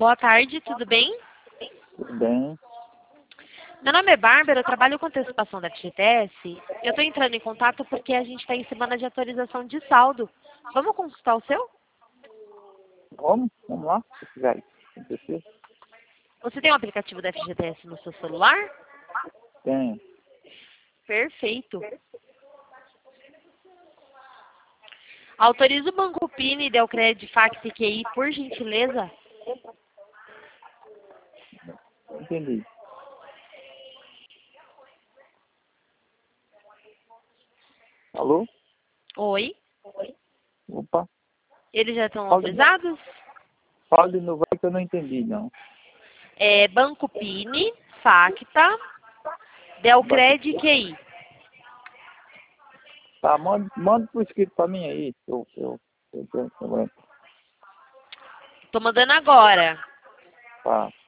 Boa tarde, tudo bem? Tudo bem? Meu nome é Bárbara, eu trabalho com antecipação da FGTS. Eu estou entrando em contato porque a gente está em semana de atualização de saldo. Vamos consultar o seu? Vamos lá, se quiser. Acontecer. Você tem um aplicativo da FGTS no seu celular? Tem. Perfeito. Autoriza o Banco PIN, Delcred, Fax e QI, por gentileza? Entendi. Alô? Oi. Opa. Eles já estão Fala autorizados? de novo aí que eu não entendi, não. Banco PIN, Facta, Delcred e QI. Tá, manda por escrito pra mim aí. Eu. Estou mandando agora. Tá.